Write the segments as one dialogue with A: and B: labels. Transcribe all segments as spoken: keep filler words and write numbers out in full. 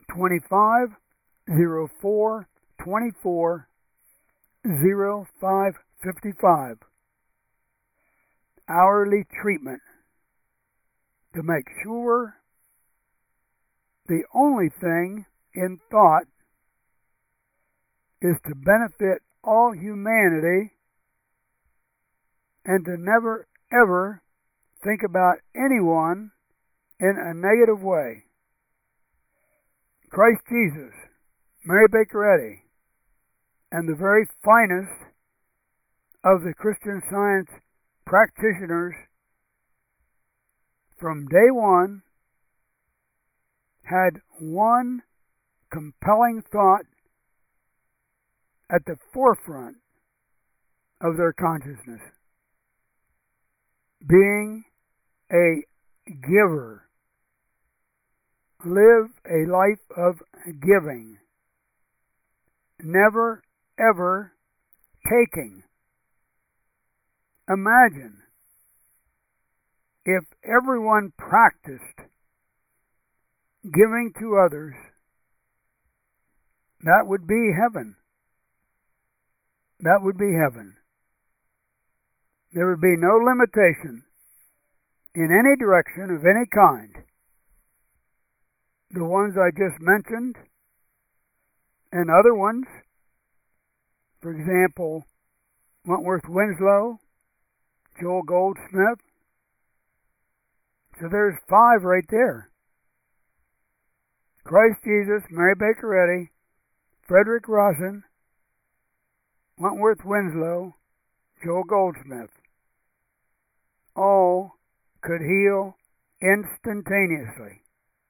A: twenty-five zero four twenty-four zero five fifty-five. Hourly treatment to make sure the only thing in thought is to benefit all humanity and to never ever think about anyone in a negative way. Christ Jesus, Mary Baker Eddy, and the very finest of the Christian Science practitioners from day one had one compelling thought at the forefront of their consciousness: being a giver. Live a life of giving, never ever taking. Imagine if everyone practiced giving to others. That would be heaven. That would be heaven. There would be no limitation in any direction of any kind. The ones I just mentioned and other ones, for example, Wentworth Winslow, Joel Goldsmith. So there's five right there. Christ Jesus, Mary Baker Eddy, Frederick Rawson, Wentworth Winslow, Joel Goldsmith. All could heal instantaneously.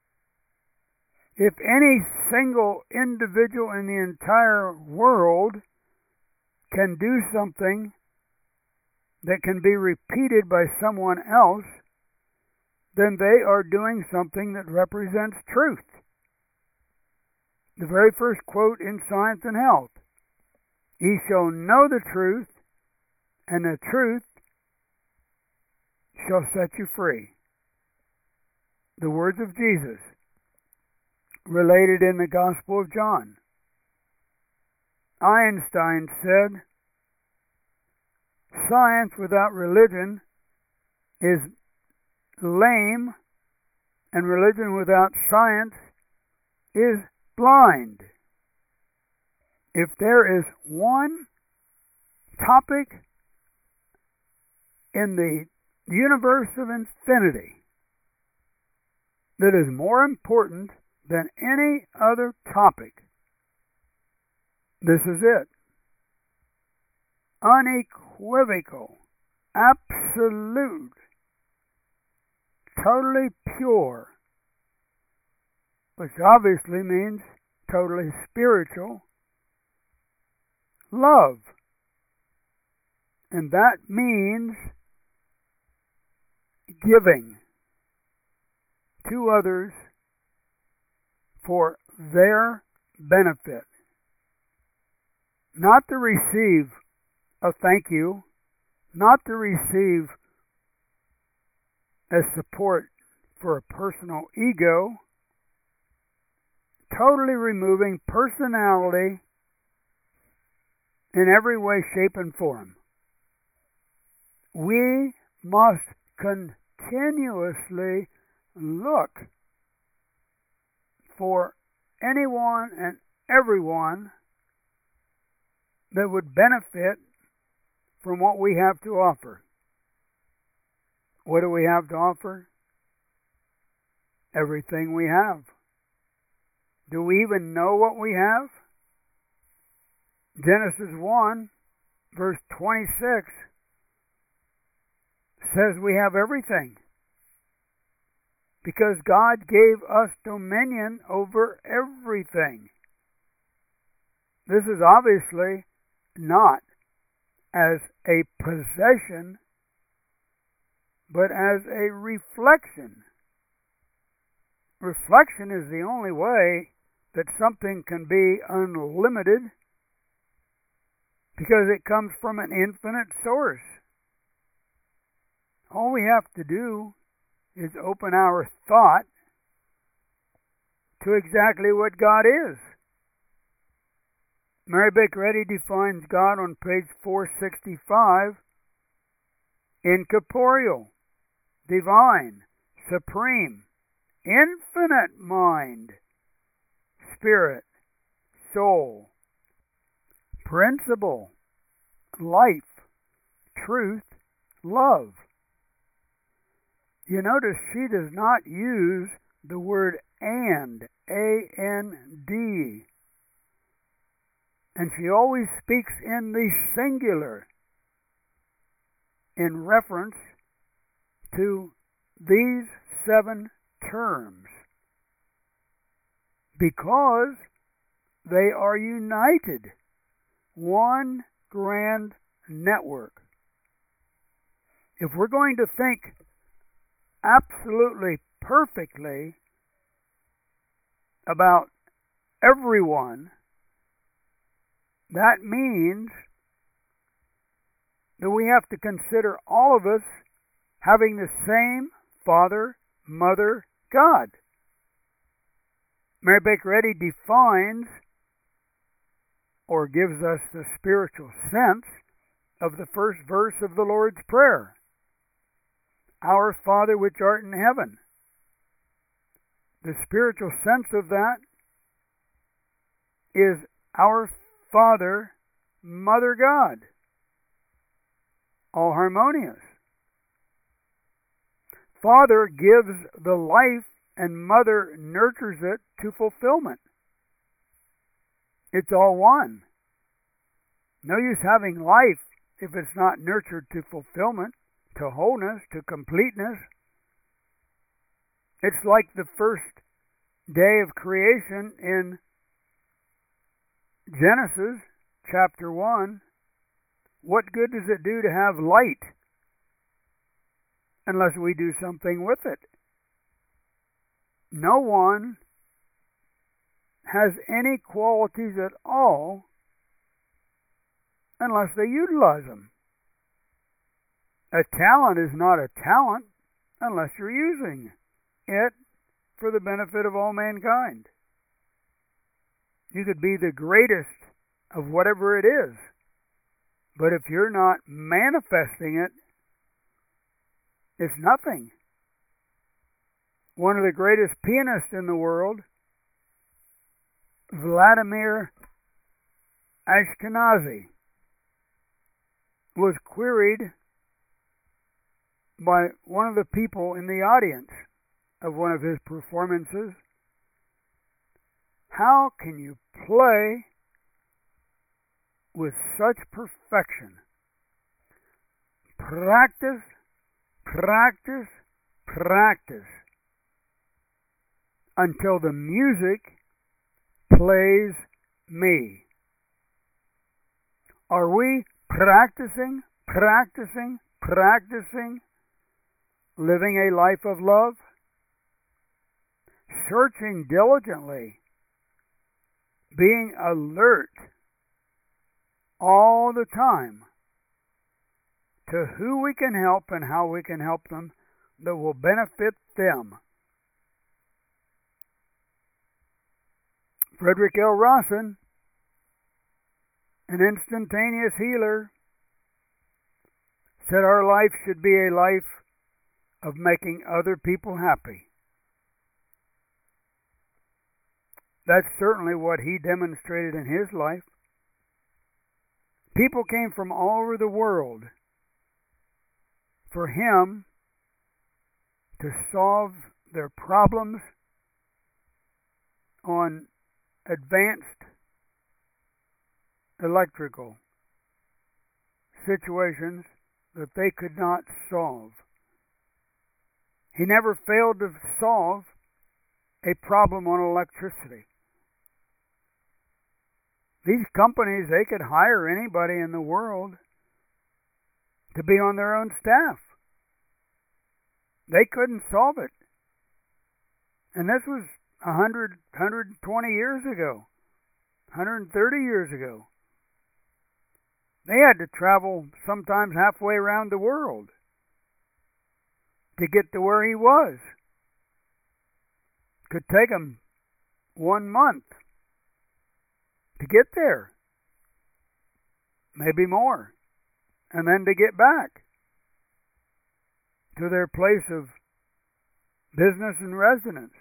A: If any single individual in the entire world can do something that can be repeated by someone else, then they are doing something that represents truth. The very first quote in Science and Health: "Ye shall know the truth, and the truth shall set you free." The words of Jesus, related in the Gospel of John. Einstein said, "Science without religion is lame, and religion without science is blind." If there is one topic in the universe of infinity that is more important than any other topic, this is it. Unequivocal, absolute, totally pure, which obviously means totally spiritual, love. And that means giving to others for their benefit. Not to receive a thank you, not to receive as support for a personal ego, totally removing personality in every way, shape, and form. We must continuously look for anyone and everyone that would benefit from what we have to offer. What do we have to offer? Everything we have. Do we even know what we have? Genesis one, verse twenty-six, says we have everything, because God gave us dominion over everything. This is obviously not as a possession, but as a reflection. Reflection is the only way that something can be unlimited, because it comes from an infinite source. All we have to do is open our thought to exactly what God is. Mary Baker Eddy defines God on page four sixty-five: incorporeal, divine, supreme, infinite mind, spirit, soul, principle, life, truth, love. You notice she does not use the word and, A N D. And she always speaks in the singular in reference to these seven terms, because they are united, one grand network. If we're going to think absolutely perfectly about everyone, that means that we have to consider all of us having the same Father, Mother, God. Mary Baker Eddy defines or gives us the spiritual sense of the first verse of the Lord's Prayer: Our Father which art in heaven. The spiritual sense of that is our Father, Mother, God. All harmonious. Father gives the life and Mother nurtures it to fulfillment. It's all one. No use having life if it's not nurtured to fulfillment, to wholeness, to completeness. It's like the first day of creation in Genesis chapter one. What good does it do to have light unless we do something with it? No one has any qualities at all unless they utilize them. A talent is not a talent unless you're using it for the benefit of all mankind. You could be the greatest of whatever it is, but if you're not manifesting it, it's nothing. One of the greatest pianists in the world, Vladimir Ashkenazi, was queried by one of the people in the audience of one of his performances: how can you play with such perfection? Practice, practice, practice until the music plays me. Are we practicing, practicing, practicing living a life of love? Searching diligently, being alert all the time to who we can help and how we can help them that will benefit them. Frederick L. Rawson, an instantaneous healer, said our life should be a life of making other people happy. That's certainly what he demonstrated in his life. People came from all over the world for him to solve their problems on advanced electrical situations that they could not solve. He never failed to solve a problem on electricity. These companies, they could hire anybody in the world to be on their own staff. They couldn't solve it. And this was one hundred, one hundred twenty years ago, one hundred thirty years ago. They had to travel sometimes halfway around the world to get to where he was. Could take them one month to get there, maybe more, and then to get back to their place of business and residence.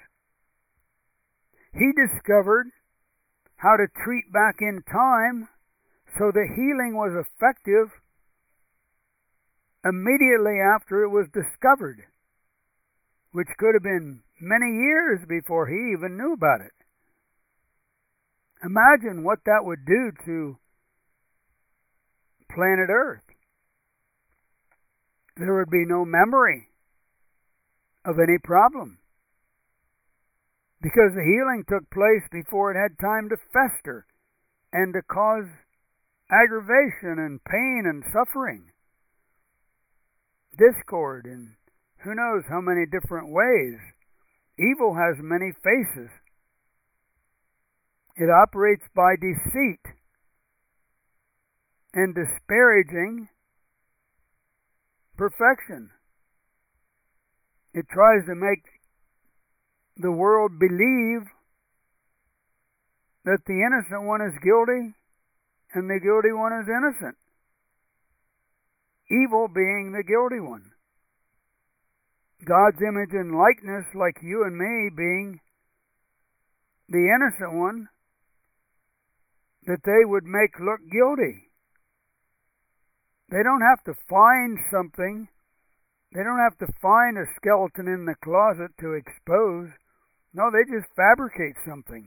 A: He discovered how to treat back in time so the healing was effective immediately after it was discovered, which could have been many years before he even knew about it. Imagine what that would do to planet Earth. There would be no memory of any problem, because the healing took place before it had time to fester and to cause aggravation and pain and suffering, discord, and who knows how many different ways. Evil has many faces. It operates by deceit and disparaging perfection. It tries to make the world believe that the innocent one is guilty and the guilty one is innocent. Evil being the guilty one. God's image and likeness, like you and me, being the innocent one that they would make look guilty. They don't have to find something. They don't have to find a skeleton in the closet to expose. No, they just fabricate something.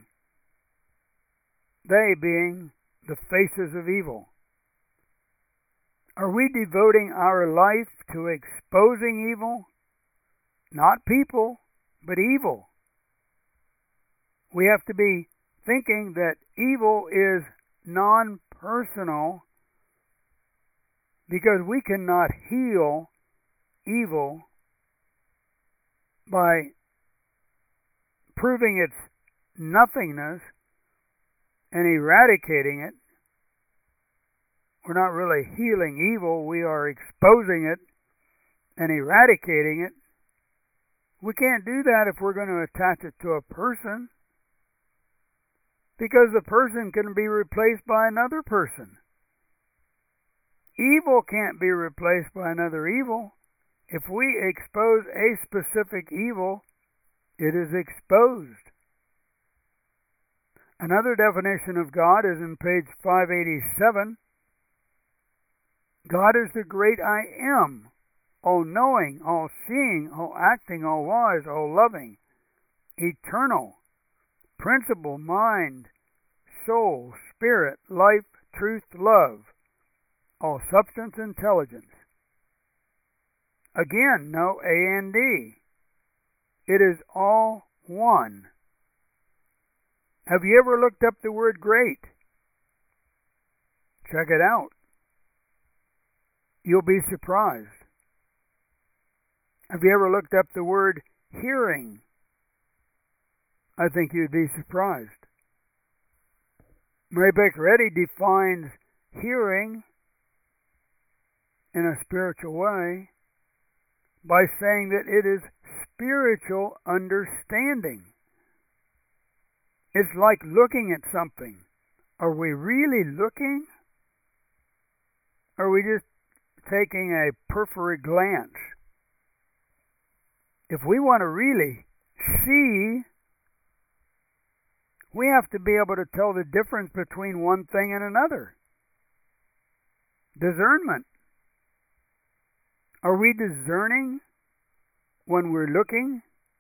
A: They being the faces of evil. Are we devoting our life to exposing evil? Not people, but evil. We have to be thinking that evil is non-personal, because we cannot heal evil by proving its nothingness and eradicating it. We're not really healing evil, we are exposing it and eradicating it. We can't do that if we're going to attach it to a person, because the person can be replaced by another person. Evil can't be replaced by another evil. If we expose a specific evil, it is exposed. Another definition of God is in page five eighty-seven. God is the great I am, all-knowing, all-seeing, all-acting, all-wise, all-loving, eternal, principle, mind, soul, spirit, life, truth, love, all substance, intelligence. Again, no A and D. It is all one. Have you ever looked up the word great? Check it out. You'll be surprised. Have you ever looked up the word hearing? I think you'd be surprised. Mary Baker Eddy defines hearing in a spiritual way by saying that it is spiritual understanding. It's like looking at something. Are we really looking? Or are we just taking a peripheral glance? If we want to really see, we have to be able to tell the difference between one thing and another. Discernment. Are we discerning when we're looking?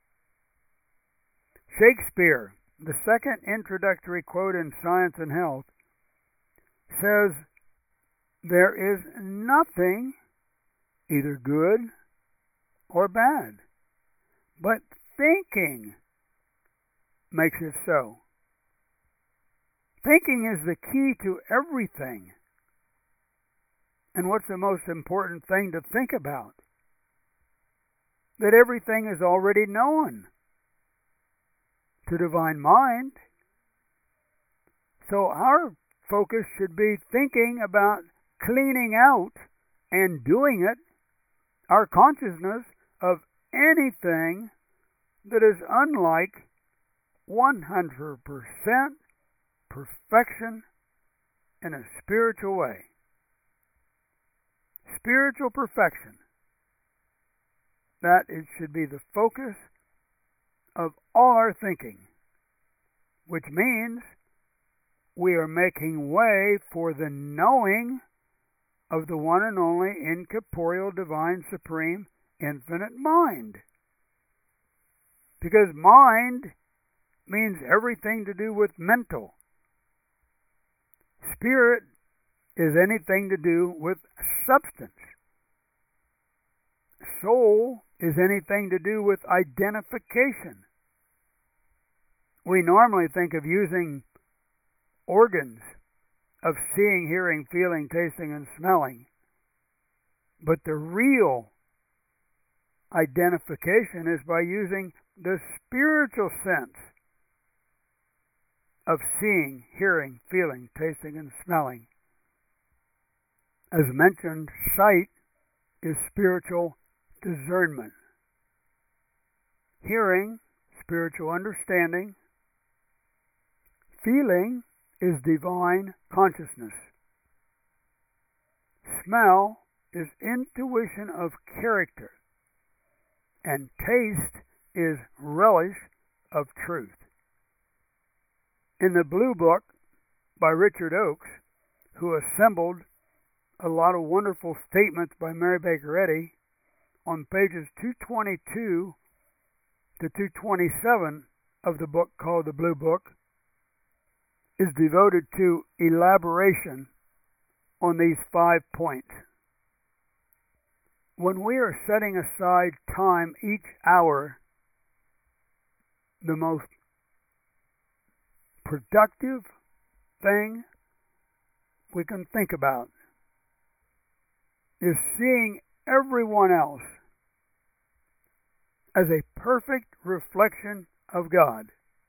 A: Shakespeare, the second introductory quote in Science and Health, says, "There is nothing either good or bad, but thinking makes it so." Thinking is the key to everything. And what's the most important thing to think about? That everything is already known to divine mind. So our focus should be thinking about cleaning out and doing it, our consciousness of anything that is unlike one hundred percent perfection in a spiritual way. Spiritual perfection. That it should be the focus of all our thinking, which means we are making way for the knowing of the one and only incorporeal, divine, supreme, infinite mind. Because mind means everything to do with mental. Spirit is anything to do with substance. Soul is anything to do with identification. We normally think of using organs of seeing, hearing, feeling, tasting, and smelling. But the real identification is by using the spiritual sense of seeing, hearing, feeling, tasting, and smelling. As mentioned, sight is spiritual discernment. Hearing, spiritual understanding. Feeling is divine consciousness. Smell is intuition of character. And taste is relish of truth. In the Blue Book by Richard Oakes, who assembled a lot of wonderful statements by Mary Baker Eddy, on pages two twenty-two to two twenty-seven of the book called the Blue Book, is devoted to elaboration on these five points. When we are setting aside time each hour, the most productive thing we can think about is seeing everyone else as a perfect reflection of God.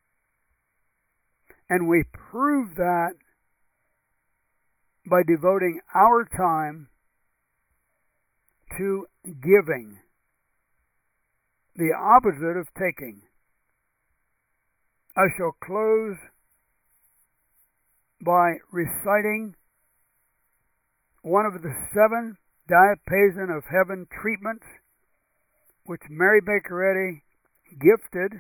A: And we prove that by devoting our time to giving, the opposite of taking. I shall close by reciting one of the seven diapason of heaven treatments which Mary Baker Eddy gifted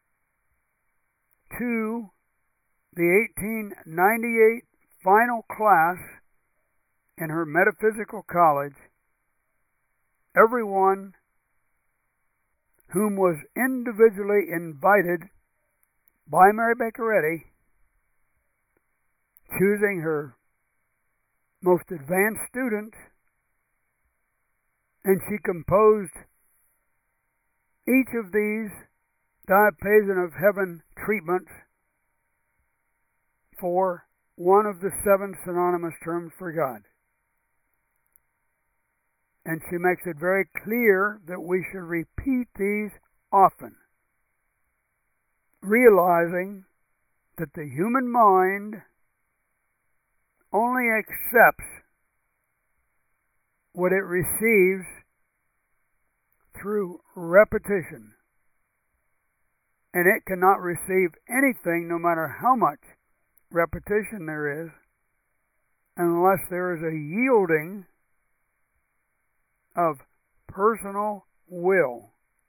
A: to the eighteen ninety-eight final class in her metaphysical college, everyone whom was individually invited by Mary Baker Eddy, choosing her most advanced students, and she composed each of these diapason of heaven treatments for one of the seven synonymous terms for God. And she makes it very clear that we should repeat these often, realizing that the human mind only accepts what it receives through repetition. And it cannot receive anything, no matter how much repetition there is, unless there is a yielding of personal will.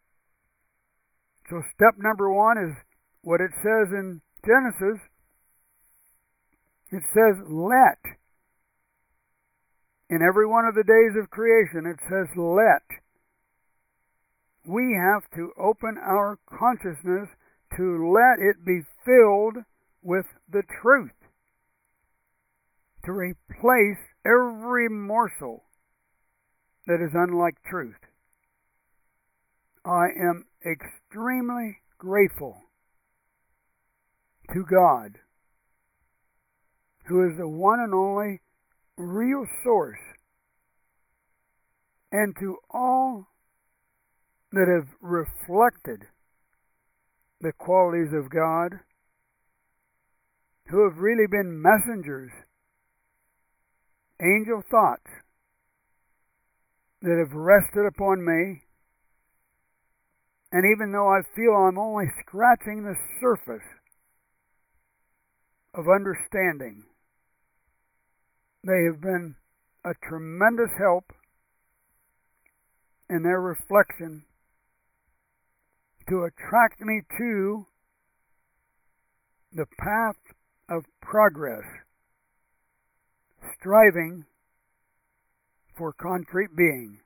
A: So step number one is what it says in Genesis. It says, let. In every one of the days of creation, it says, let. We have to open our consciousness to let it be filled with the truth, to replace every morsel that is unlike truth. I am extremely grateful to God, who is the one and only real source, and to all that have reflected the qualities of God, who have really been messengers, angel thoughts, that have rested upon me. And even though I feel I'm only scratching the surface of understanding. They have been a tremendous help in their reflection to attract me to the path of progress, striving for concrete being,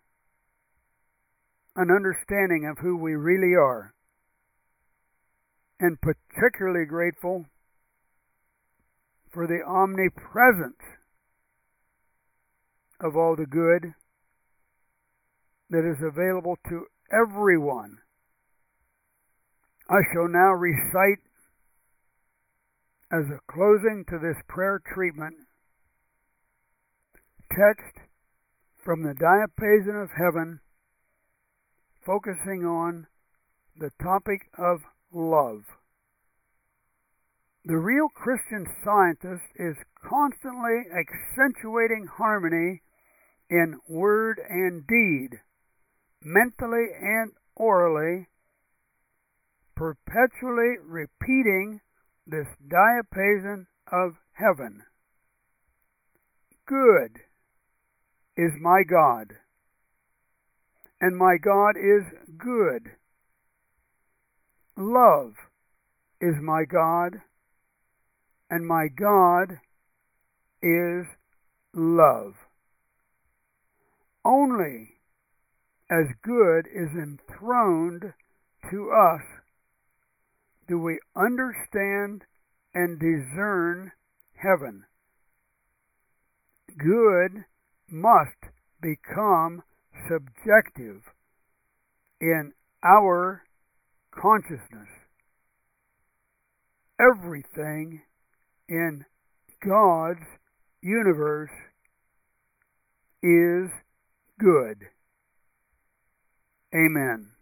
A: an understanding of who we really are, and particularly grateful for the omnipresence of all the good that is available to everyone. I shall now recite, as a closing to this prayer treatment, text from the Diapason of Heaven, focusing on the topic of love. The real Christian scientist is constantly accentuating harmony in word and deed, mentally and orally, perpetually repeating this diapason of heaven. Good is my God, and my God is good. Love is my God, and my God is love. Only as good is enthroned to us do we understand and discern heaven. Good must become subjective in our consciousness. Everything in God's universe is good. Amen.